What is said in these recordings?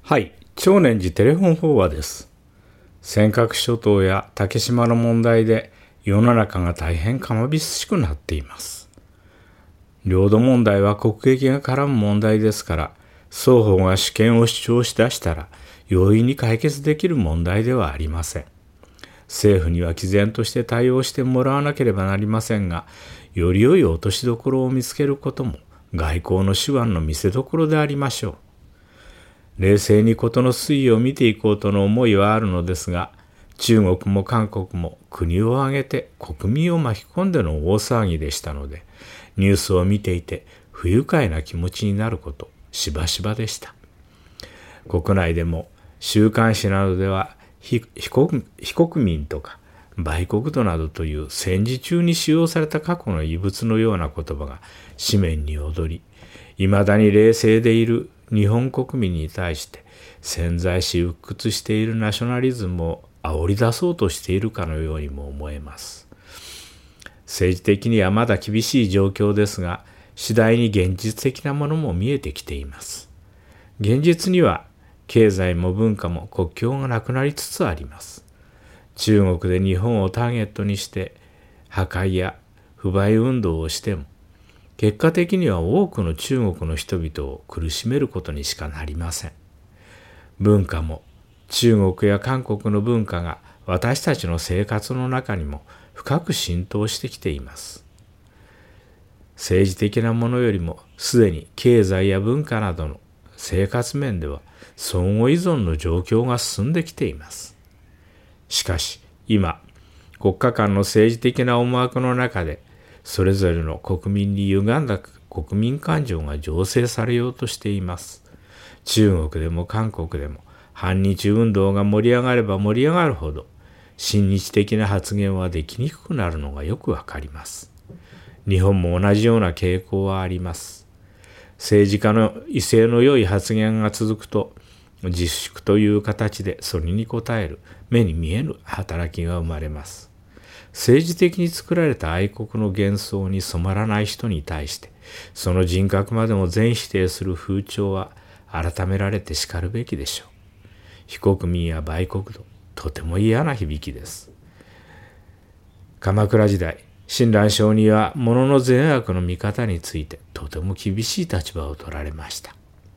はい、長年寺テレフォン法話です。尖閣諸島や竹島の問題で世の中が大変かまびすしくなっています。領土問題は国益が絡む問題ですから、双方が主権を主張しだしたら容易に解決できる問題ではありません。政府には毅然として対応してもらわなければなりませんが、より良い落としどころを見つけることも外交の手腕の見せどころでありましょう。冷静に事の推移を見ていこうとの思いはあるのですが、中国も韓国も国を挙げて国民を巻き込んでの大騒ぎでしたので、ニュースを見ていて不愉快な気持ちになることしばしばでした。国内でも週刊誌などでは非国民とか売国奴などという戦時中に使用された過去の遺物のような言葉が紙面に躍り、いまだに冷静でいる日本国民に対して潜在し鬱屈しているナショナリズムを煽り出そうとしているかのようにも思えます。政治的にはまだ厳しい状況ですが、次第に現実的なものも見えてきています。現実には経済も文化も国境がなくなりつつあります。中国で日本をターゲットにして破壊や不買運動をしても、結果的には多くの中国の人々を苦しめることにしかなりません。文化も中国や韓国の文化が私たちの生活の中にも深く浸透してきています。政治的なものよりもすでに経済や文化などの生活面では相互依存の状況が進んできています。しかし今、国家間の政治的な思惑の中でそれぞれの国民に歪んだ国民感情が醸成されようとしています。中国でも韓国でも反日運動が盛り上がれば盛り上がるほど親日的な発言はできにくくなるのがよくわかります。日本も同じような傾向はあります。政治家の威勢の良い発言が続くと、自粛という形でそれに応える目に見えぬ働きが生まれます。政治的に作られた愛国の幻想に染まらない人に対して、その人格までも全否定する風潮は改められてしかるべきでしょう。非国民や売国奴、とても嫌な響きです。鎌倉時代、親鸞上人は物の善悪の見方についてとても厳しい立場を取られました。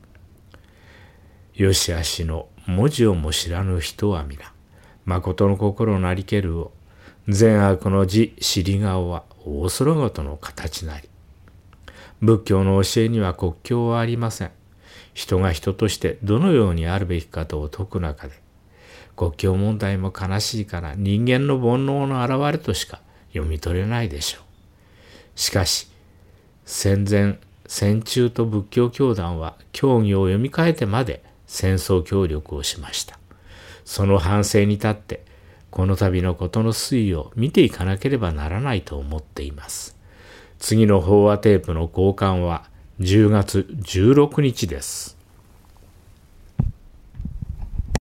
よしあしの文字をも知らぬ人は皆、誠の心なりけるを、善悪の字尻顔は大空ごとの形なり。仏教の教えには国境はありません。人が人としてどのようにあるべきかとを説く中で、国境問題も悲しいから人間の煩悩の表れとしか読み取れないでしょう。しかし、戦前、戦中と仏教教団は教義を読み替えてまで戦争協力をしました。その反省に立って、この度のことの推移を見ていかなければならないと思っています。次の法話テープの交換は10月16日です。